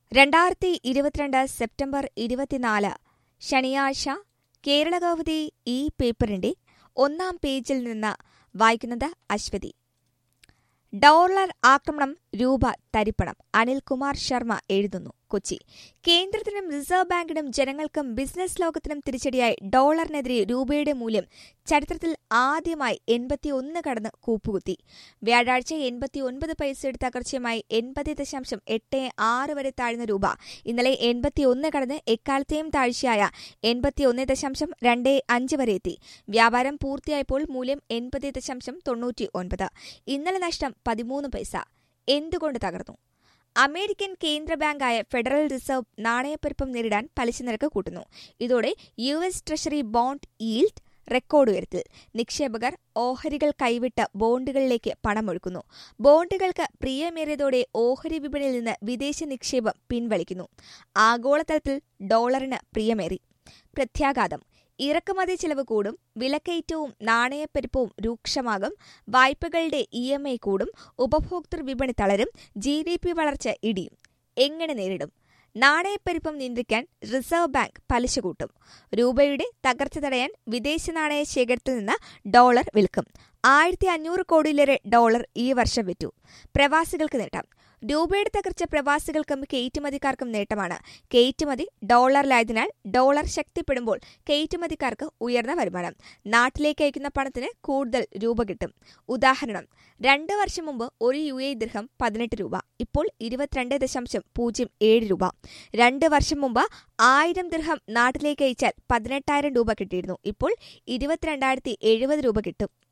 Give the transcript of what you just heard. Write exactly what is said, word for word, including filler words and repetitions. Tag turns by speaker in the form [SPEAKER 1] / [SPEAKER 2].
[SPEAKER 1] രണ്ടായിരത്തി ഇരുപത്തിരണ്ട് സെപ്റ്റംബർ ഇരുപത്തിനാല് ശനിയാഴ്ച കേരളകൗമുദി ഈ പേപ്പറിന്റെ ഒന്നാം പേജിൽ നിന്ന് വായിക്കുന്നത് അശ്വതി. ഡോളർ ആക്രമണം, രൂപ തരിപ്പണം. അനിൽകുമാർ ശർമ്മ എഴുതുന്നു, കൊച്ചി. കേന്ദ്രത്തിനും റിസർവ് ബാങ്കിനും ജനങ്ങൾക്കും ബിസിനസ് ലോകത്തിനും തിരിച്ചടിയായി ഡോളറിനെതിരെ രൂപയുടെ മൂല്യം ചരിത്രത്തിൽ ആദ്യമായി എൺപത്തിയൊന്ന് കടന്ന് കൂപ്പുകുത്തി. വ്യാഴാഴ്ച എൺപത്തിയൊൻപത് പൈസയുടെ തകർച്ചയുമായി എൺപത് ദശാംശം എട്ട് ആറ് വരെ താഴ്ന്ന രൂപ ഇന്നലെ എൺപത്തിയൊന്ന് കടന്ന് എക്കാലത്തെയും താഴ്ചയായ എൺപത്തിയൊന്ന് ദശാംശം രണ്ട് അഞ്ച് വരെ എത്തി. വ്യാപാരം പൂർത്തിയായപ്പോൾ മൂല്യം എൺപത് ദശാംശം തൊണ്ണൂറ്റി ഒൻപത്. ഇന്നലെ നഷ്ടം പതിമൂന്ന് പൈസ. എന്തുകൊണ്ട് തകർന്നു? അമേരിക്കൻ കേന്ദ്ര ബാങ്കായ ഫെഡറൽ റിസർവ് നാണയപ്പെരുപ്പം നേരിടാൻ പലിശ നിരക്ക് കൂട്ടുന്നു. ഇതോടെ U S treasury bond yield record ഉയർത്തിൽ. നിക്ഷേപകർ ഓഹരികൾ കൈവിട്ട് ബോണ്ടുകളിലേക്ക് പണമൊഴുക്കുന്നു. ബോണ്ടുകൾക്ക് പ്രിയമേറിയതോടെ ഓഹരി വിപണിയിൽ നിന്ന് വിദേശ നിക്ഷേപം പിൻവലിക്കുന്നു. ആഗോളതലത്തിൽ ഡോളറിന് പ്രിയമേറി. പ്രത്യാഘാതം: ഇറക്കുമതി ചെലവ് കൂടും, വിലക്കയറ്റവും നാണയപ്പെരുപ്പവും രൂക്ഷമാകും, വായ്പകളുടെ ഇ എം ഐ കൂടും, ഉപഭോക്തൃ വിപണി തളരും, ജി ഡി പി വളർച്ച ഇടിയും. എങ്ങനെ നേരിടും? നാണയപ്പെരുപ്പം നിയന്ത്രിക്കാൻ റിസർവ് ബാങ്ക് പലിശ കൂട്ടും. രൂപയുടെ തകർച്ച തടയാൻ വിദേശ നാണയ ശേഖരത്തിൽ നിന്ന് ഡോളർ വിൽക്കും. ആയിരത്തി അഞ്ഞൂറ് കോടിയിലേറെ ഡോളർ ഈ വർഷം വിറ്റു. പ്രവാസികൾക്ക് നേട്ടം: രൂപയുടെ തകർച്ച പ്രവാസികൾക്കും കയറ്റുമതിക്കാർക്കും നേട്ടമാണ്. കയറ്റുമതി ഡോളറിലായതിനാൽ ഡോളർ ശക്തിപ്പെടുമ്പോൾ കയറ്റുമതിക്കാർക്ക് ഉയർന്ന വരുമാനം. നാട്ടിലേക്ക് അയക്കുന്ന പണത്തിന് കൂടുതൽ രൂപ കിട്ടും. ഉദാഹരണം: രണ്ട് വർഷം മുമ്പ് ഒരു യു എ ദിർഹം പതിനെട്ട് രൂപ, ഇപ്പോൾ ഇരുപത്തിരണ്ട് ദശാംശം പൂജ്യം ഏഴ് രൂപ. രണ്ട് വർഷം മുമ്പ് ആയിരം ദിർഹം നാട്ടിലേക്ക് അയച്ചാൽ പതിനെട്ടായിരം രൂപ കിട്ടിയിരുന്നു. ഇപ്പോൾ ഇരുപത്തിരണ്ടായിരത്തി എഴുപത് രൂപ കിട്ടും.